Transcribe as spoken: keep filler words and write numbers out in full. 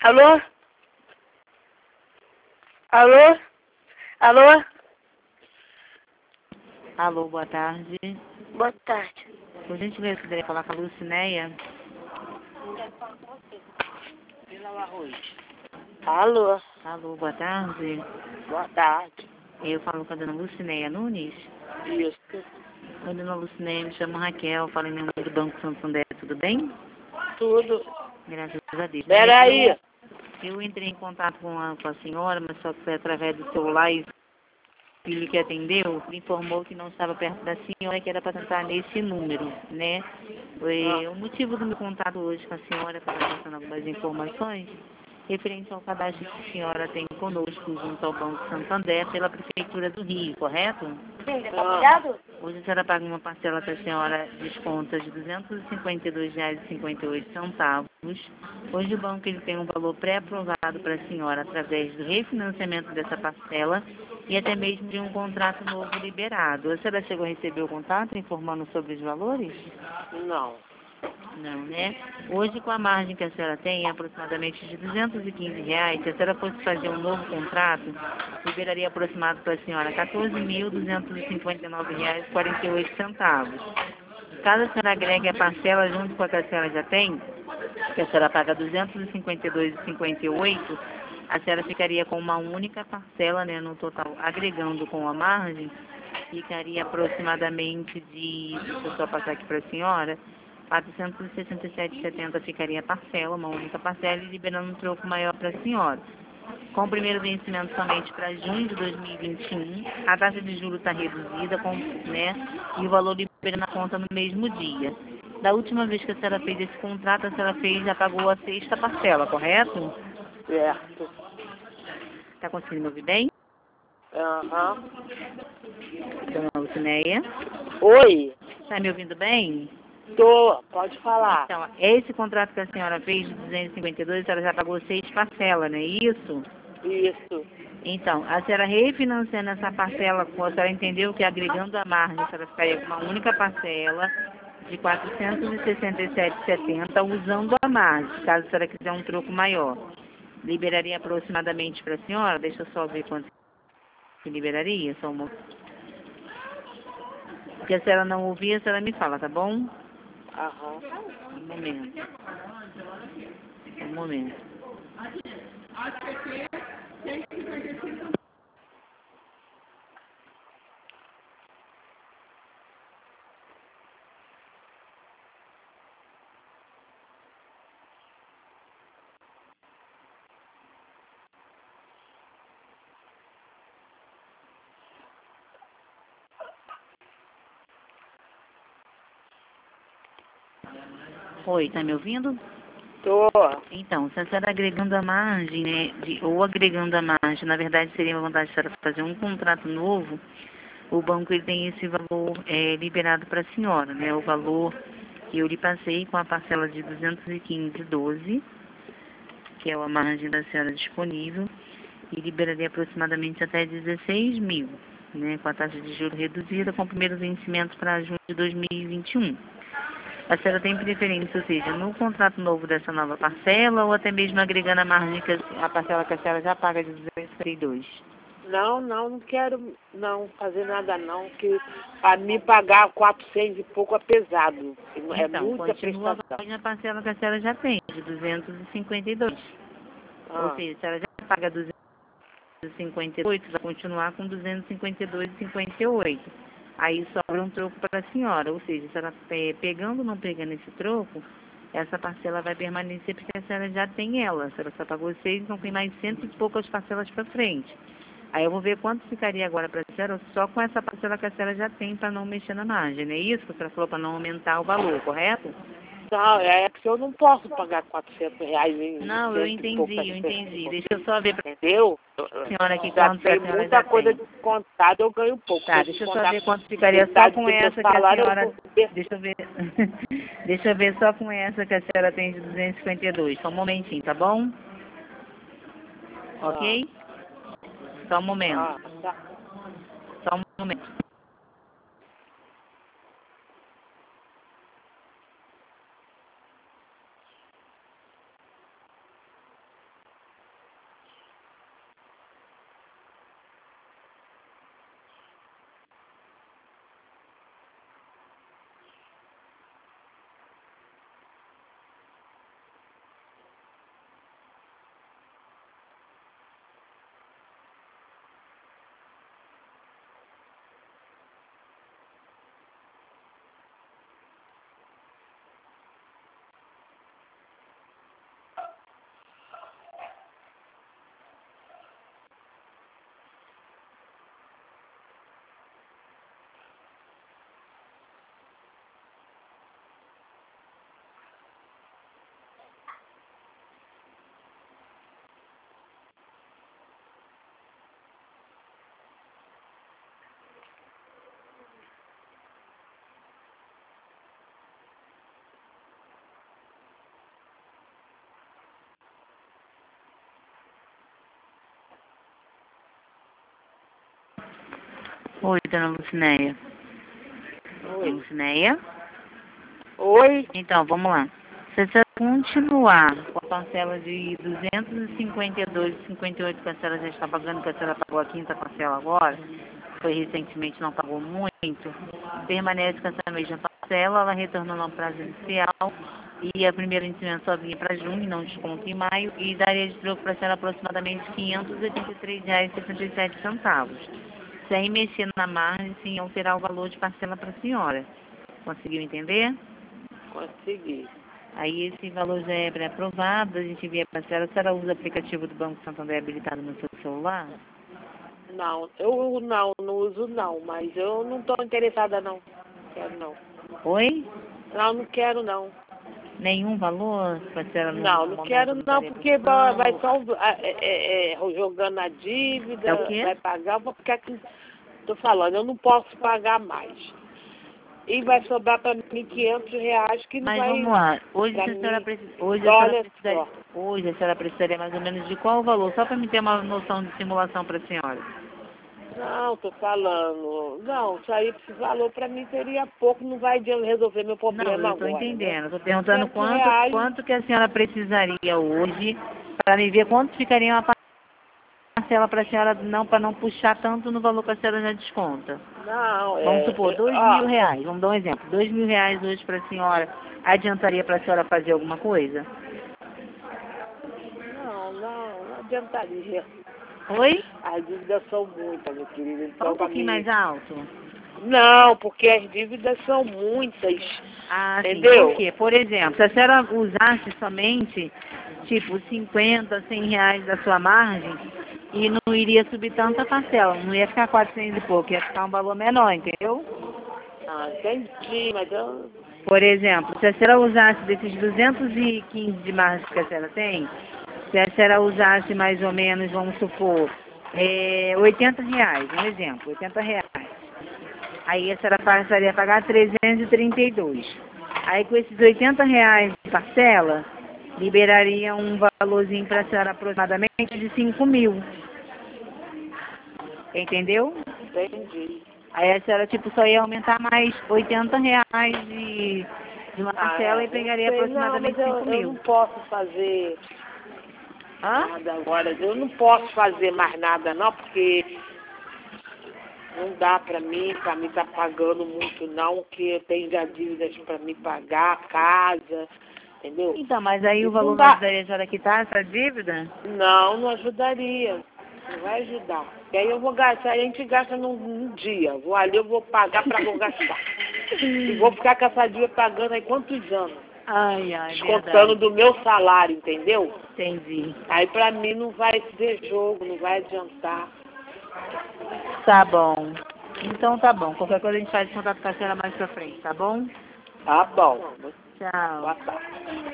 Alô? Alô? Alô? Alô, boa tarde. Boa tarde. Por gentileza, poderia falar com a Lucinéia? Alô? Alô, boa tarde. Boa tarde. Eu falo com a dona Lucinéia Nunes. Isso. Oi, dona Lucinéia, me chamo Raquel, falo em nome do Banco Santander, tudo bem? Tudo. Graças a Deus. Pera aí. Eu, eu entrei em contato com a, com a senhora, mas só que foi através do celular e o filho que atendeu me informou que não estava perto da senhora, que era para tentar nesse número, né? Foi o motivo do meu contato hoje com a senhora, para passando algumas informações, referente ao cadastro que a senhora tem conosco junto ao Banco Santander pela Prefeitura do Rio, correto? Sim, tá. Hoje a senhora paga uma parcela que a senhora desconta de duzentos e cinquenta e dois reais e cinquenta e oito centavos. Hoje o banco ele tem um valor pré-aprovado para a senhora através do refinanciamento dessa parcela e até mesmo de um contrato novo liberado. A senhora chegou a receber o contato informando sobre os valores? Não. Não, né? Hoje, com a margem que a senhora tem, aproximadamente de duzentos e quinze reais, se a senhora fosse fazer um novo contrato, liberaria aproximado para a senhora quatorze mil duzentos e cinquenta e nove reais e quarenta e oito centavos. Caso a senhora agregue a parcela junto com a que a senhora já tem, que a senhora paga duzentos e cinquenta e dois reais e cinquenta e oito centavos, a senhora ficaria com uma única parcela, né, no total, agregando com a margem, ficaria aproximadamente de, deixa eu só passar aqui para a senhora, quatrocentos e sessenta e sete reais e setenta centavos ficaria a parcela, uma única parcela, e liberando um troco maior para a senhora. Com o primeiro vencimento somente para junho de dois mil e vinte e um, a taxa de juros está reduzida, com, né, e o valor libera na conta no mesmo dia. Da última vez que a senhora fez esse contrato, a senhora fez, já pagou a sexta parcela, correto? Certo. Está conseguindo me ouvir bem? Aham. Dona Lucinéia? Oi. Está me ouvindo bem? Tô. Pode falar. Então, esse contrato que a senhora fez de duzentos e cinquenta e dois, a senhora já pagou seis parcelas, não é isso? Isso. Então, a senhora refinanciando essa parcela, a senhora entendeu que agregando a margem, a senhora ficaria com uma única parcela de quatrocentos e sessenta e sete reais e setenta centavos usando a margem, caso a senhora quiser um troco maior. Liberaria aproximadamente para a senhora, deixa eu só ver quanto que liberaria, só uma... Porque se a senhora não ouvir, a senhora me fala, tá bom? Aham. Um momento. Um momento. Oi, tá me ouvindo? Tô. Então, se a senhora agregando a margem, né, de, ou agregando a margem, na verdade seria uma vantagem a senhora fazer um contrato novo, o banco ele tem esse valor é, liberado para a senhora, né, o valor que eu lhe passei com a parcela de duzentos e quinze reais e doze centavos, que é a margem da senhora disponível, e liberaria aproximadamente até dezesseis mil, né, com a taxa de juros reduzida, com o primeiro vencimento para junho de dois mil e vinte e um. A senhora tem preferência, ou seja, no contrato novo dessa nova parcela ou até mesmo agregando a margem, que a, a parcela que a senhora já paga de duzentos e trinta e dois? Não, não, não quero não fazer nada não, que para mim pagar quatrocentos e pouco é pesado. É Então, muita continua prestação. valendo a parcela que a senhora já tem, de duzentos e cinquenta e dois. Ou Ah, seja, a senhora já paga duzentos e cinquenta e oito, vai continuar com duzentos e cinquenta e dois reais e cinquenta e oito. Aí sobra um troco para a senhora, ou seja, se ela pe- pegando ou não pegando esse troco, essa parcela vai permanecer porque a senhora já tem ela. A senhora só pagou seis, então tem mais cento e poucas parcelas para frente. Aí eu vou ver quanto ficaria agora para a senhora só com essa parcela que a senhora já tem para não mexer na margem, não é isso que a senhora falou, para não aumentar o valor, correto? não, é porque eu não posso pagar quatrocentos reais em Não, eu cento e poucas entendi, eu entendi. pessoas. Deixa eu só ver para Entendeu? a senhora aqui Já quanto que a tem senhora muita já coisa tem. descontada, eu ganho pouco. Se Tá, eu deixa eu só descontar ver quanto ficaria só metade com do meu essa que a salário, eu senhora... vou ter. Deixa eu ver... Deixa eu ver só com essa que a senhora tem de duzentos e cinquenta e dois. Só um momentinho, tá bom? Ah, Ok? Só um momento. ah, tá. Só um momento. Oi, dona Lucinéia. Oi. Lucinéia? Oi? Então, vamos lá. Se você continuar com a parcela de duzentos e cinquenta e dois vírgula cinquenta e oito que a senhora já está pagando, que a senhora pagou a quinta parcela agora, foi recentemente, não pagou muito, permanece com essa mesma parcela, ela retorna no prazo inicial e a primeira vencimento só vinha para junho, não desconto em maio, e daria de troco para a senhora aproximadamente quinhentos e oitenta e três reais e sessenta e sete centavos. Sem mexer na margem, sem alterar o valor de parcela para a senhora. Conseguiu entender? Consegui. Aí esse valor já é pré-aprovado, a gente via para a senhora. A senhora usa o aplicativo do Banco Santander habilitado no seu celular? Não, eu não, não uso não, mas eu não estou interessada não. Quero não. Oi? Não, não quero não. Nenhum valor para a senhora no Não, não momento quero não não, estaria porque vai, vai precisando? só é, é, é, jogando a É o dívida, quê? vai pagar, eu vou ficar aqui. Estou falando, eu não posso pagar mais. E vai sobrar para mim quinhentos reais que não Mas vai vamos lá. Hoje para a senhora mim. precisa, hoje a senhora Olha precisaria, só. hoje a senhora precisaria mais ou menos de qual valor? Só para me ter uma noção de simulação para a senhora. Não, tô falando. Não, isso aí, esse valor para mim seria pouco, não vai adianta resolver meu Não, problema eu estou agora, né? entendendo. Estou perguntando quinhentos quanto, reais. quanto que a senhora precisaria hoje para me ver quanto ficaria uma parcela para a senhora, não, para não puxar tanto no valor que a senhora já desconta. Não, Vamos é. supor, é dois mil ó, reais. Vamos dar um exemplo. Dois mil reais hoje para a senhora adiantaria para a senhora fazer alguma coisa? não, não, não adiantaria. Oi? As dívidas são muitas, meu querido. Fala Então, um para pouquinho mim. mais alto. Não, porque as dívidas são muitas. Ah, sim. Por Entendeu? quê? Por exemplo, se a senhora usasse somente, tipo, cinquenta, cem reais da sua margem, e não iria subir tanta parcela, não ia ficar quatrocentos e pouco, ia ficar um valor menor, entendeu? Ah, entendi, mas eu. Por exemplo, se a senhora usasse desses duzentos e quinze de margem que a senhora tem, se a senhora usasse mais ou menos, vamos supor, é, oitenta reais, um exemplo, oitenta reais. Aí a senhora passaria a pagar trezentos e trinta e dois. Aí com esses oitenta reais de parcela, liberaria um valorzinho para a senhora aproximadamente de cinco mil. Entendeu? Entendi. Aí a senhora tipo só ia aumentar mais oitenta reais de, de uma Ah, parcela e é, eu pegaria sei, não, mas aproximadamente eu, cinco eu não mil. posso fazer Hã? nada agora. Eu não posso fazer mais nada não, porque não dá pra mim, pra mim tá pagando muito não, que eu tenho já dívidas pra me pagar, casa, entendeu? Então, mas aí E o não valor não dá. ajudaria a senhora a quitar essa dívida? Não, não ajudaria. Não vai ajudar. E aí eu vou gastar, a gente gasta num, num dia. Vou ali, eu vou pagar pra não gastar. E vou ficar com essa dívida pagando aí quantos anos? Ai, ai, Descontando verdade. do meu salário, entendeu? Entendi. Aí pra mim não vai ser jogo, não vai adiantar. Tá bom. Então tá bom. Qualquer coisa a gente faz contato com a senhora mais pra frente, tá bom? Tá bom. Tchau. Boa tarde.